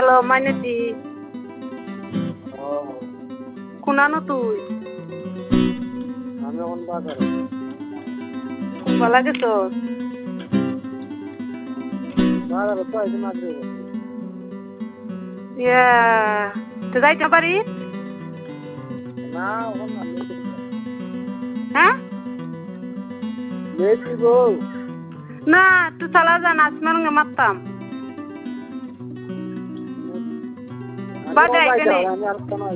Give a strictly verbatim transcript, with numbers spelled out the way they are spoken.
গেল মাইনেছি কোনানো তুই আমি এখন বাজারে ভালো গেছ বাজারে তো আইছি মাত্র ইয়া তো যাইতে পারি না এখন না হ্যাঁ লেট গো না তুই চালা যা নাচ মারুঙ্গে মারতাম বাদে আইতে নেই আমি আর কোনো